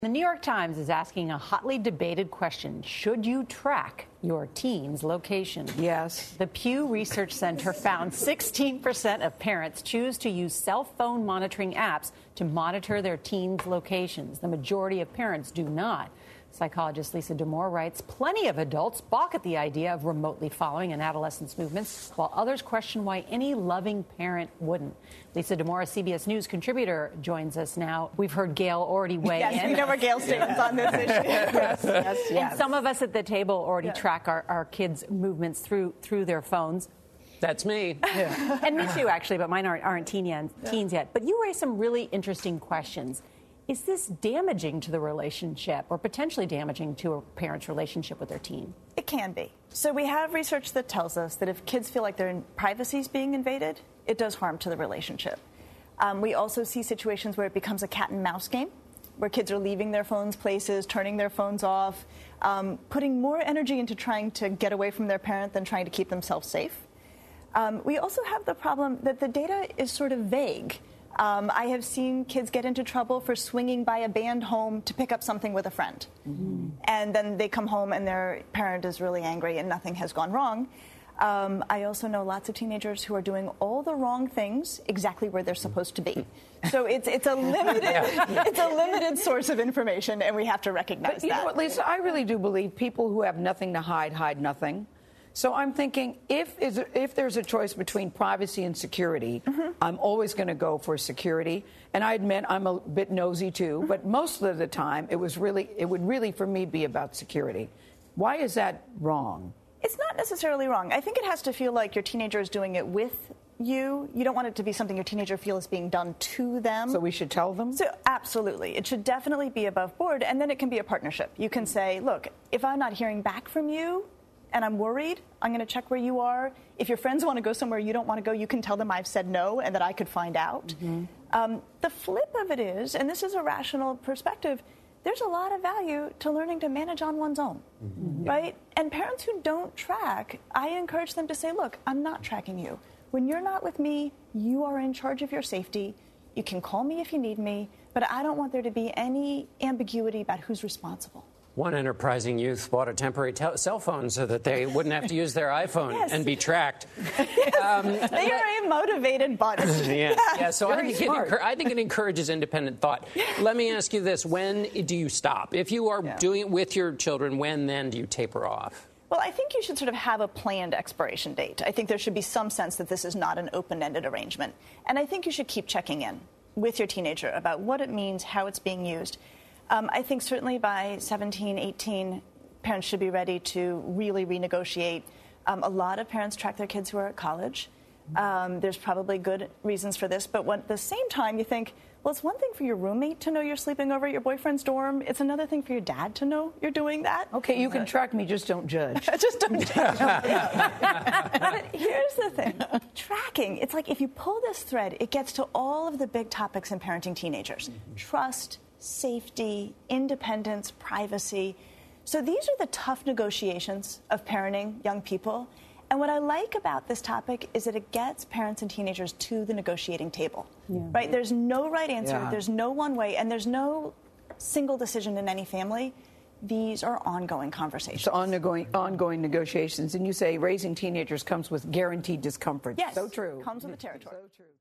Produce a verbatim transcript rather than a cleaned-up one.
The New York Times is asking a hotly debated question. Should you track your teen's location? Yes. The Pew Research Center found sixteen percent of parents choose to use cell phone monitoring apps to monitor their teens' locations. The majority of parents do not. Psychologist Lisa Damour writes, plenty of adults balk at the idea of remotely following an adolescent's movements, while others question why any loving parent wouldn't. Lisa Damour, a C B S News contributor, joins us now. We've heard Gail already weigh yes, in. we know where Gail stands on this issue. yes, yes, yes. And some of us at the table already yeah. track our, our kids' movements through through their phones. That's me. Yeah. And me too, actually, but mine aren't, aren't teen yet, yeah. teens yet. But you raised some really interesting questions. Is this damaging to the relationship or potentially damaging to a parent's relationship with their teen? It can be. So we have research that tells us that if kids feel like their privacy is being invaded, it does harm to the relationship. Um, we also see situations where it becomes a cat and mouse game, where kids are leaving their phones places, turning their phones off, um, putting more energy into trying to get away from their parent than trying to keep themselves safe. Um, we also have the problem that the data is sort of vague. Um, I have seen kids get into trouble for swinging by a band home to pick up something with a friend. Mm-hmm. And then they come home and their parent is really angry and nothing has gone wrong. Um, I also know lots of teenagers who are doing all the wrong things exactly where they're supposed to be. So it's it's a limited it's a limited source of information, and we have to recognize but you that. know what, Lisa, I really do believe people who have nothing to hide hide nothing. So I'm thinking if is if there's a choice between privacy and security, mm-hmm. I'm always going to go for security. And I admit I'm a bit nosy too, mm-hmm. but most of the time it was really it would really for me be about security. Why is that wrong? It's not necessarily wrong. I think it has to feel like your teenager is doing it with you. You don't want it to be something your teenager feels being done to them. So we should tell them? So absolutely. It should definitely be above board, and then it can be a partnership. You can say, look, if I'm not hearing back from you, and I'm worried, I'm going to check where you are. If your friends want to go somewhere you don't want to go, you can tell them I've said no and that I could find out. Mm-hmm. Um, the flip of it is, and this is a rational perspective, there's a lot of value to learning to manage on one's own, mm-hmm. right? And parents who don't track, I encourage them to say, look, I'm not tracking you. When you're not with me, you are in charge of your safety. You can call me if you need me, but I don't want there to be any ambiguity about who's responsible. One enterprising youth bought a temporary tel- cell phone so that they wouldn't have to use their iPhone yes. and be tracked. Yes. Um, they are a motivated bunch. yeah, yeah. So I think, it, I think it encourages independent thought. Yeah. Let me ask you this. When do you stop? If you are yeah. doing it with your children, when then do you taper off? Well, I think you should sort of have a planned expiration date. I think there should be some sense that this is not an open-ended arrangement. And I think you should keep checking in with your teenager about what it means, how it's being used. Um, I think certainly by seventeen, eighteen, parents should be ready to really renegotiate. Um, a lot of parents track their kids who are at college. Um, there's probably good reasons for this, but when, at the same time, you think, well, it's one thing for your roommate to know you're sleeping over at your boyfriend's dorm. It's another thing for your dad to know you're doing that. Okay, you can track me, just don't judge. just don't judge. But here's the thing. Tracking, it's like if you pull this thread, it gets to all of the big topics in parenting teenagers. Mm-hmm. Trust, safety, independence, privacy. So these are the tough negotiations of parenting young people. And what I like about this topic is that it gets parents and teenagers to the negotiating table. Yeah. Right? There's no right answer. Yeah. There's no one way. And there's no single decision in any family. These are ongoing conversations. It's ongoing, ongoing negotiations. And you say raising teenagers comes with guaranteed discomfort. Yes. So true. Comes with the territory. So true.